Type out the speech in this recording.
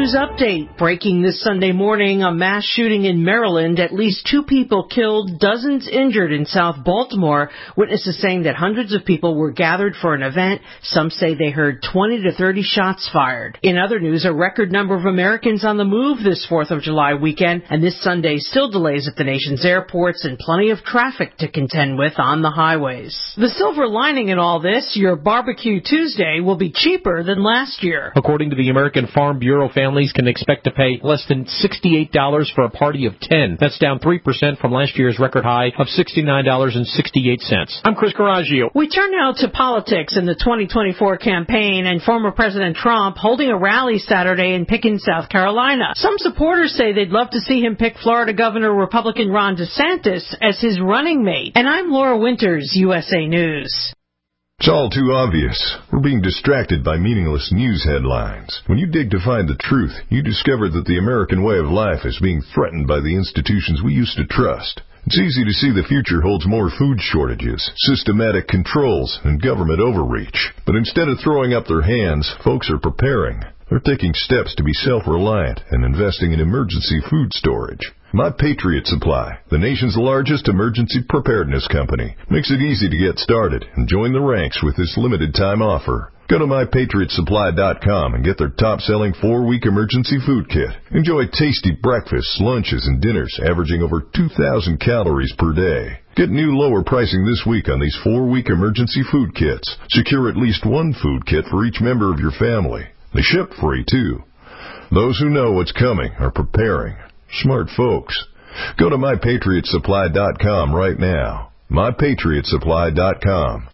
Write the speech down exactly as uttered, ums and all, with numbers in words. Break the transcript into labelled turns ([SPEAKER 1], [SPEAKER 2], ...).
[SPEAKER 1] News Update. Breaking this Sunday morning, a mass shooting in Maryland. At least two people killed, dozens injured in South Baltimore. Witnesses saying that hundreds of people were gathered for an event. Some say they heard twenty to thirty shots fired. In other news, a record number of Americans on the move this fourth of July weekend, and this Sunday still delays at the nation's airports and plenty of traffic to contend with on the highways. The silver lining in all this, your Barbecue Tuesday will be cheaper than last year.
[SPEAKER 2] According to the American Farm Bureau, families can expect to pay less than sixty-eight dollars for a party of ten. That's down three percent from last year's record high of sixty-nine dollars and sixty-eight cents. I'm Chris Coraggio.
[SPEAKER 1] We turn now to politics in the twenty twenty-four campaign, and former President Trump holding a rally Saturday in Pickens, South Carolina. Some supporters say they'd love to see him pick Florida Governor Republican Ron DeSantis as his running mate. And I'm Laura Winters, U S A News.
[SPEAKER 3] It's all too obvious. We're being distracted by meaningless news headlines. When you dig to find the truth, you discover that the American way of life is being threatened by the institutions we used to trust. It's easy to see the future holds more food shortages, systematic controls, and government overreach. But instead of throwing up their hands, folks are preparing. They're taking steps to be self-reliant and investing in emergency food storage. My Patriot Supply, the nation's largest emergency preparedness company, makes it easy to get started and join the ranks with this limited-time offer. Go to my patriot supply dot com and get their top-selling four-week emergency food kit. Enjoy tasty breakfasts, lunches, and dinners averaging over two thousand calories per day. Get new lower pricing this week on these four-week emergency food kits. Secure at least one food kit for each member of your family. They ship free, too. Those who know what's coming are preparing. Smart folks. Go to my patriot supply dot com right now. my patriot supply dot com.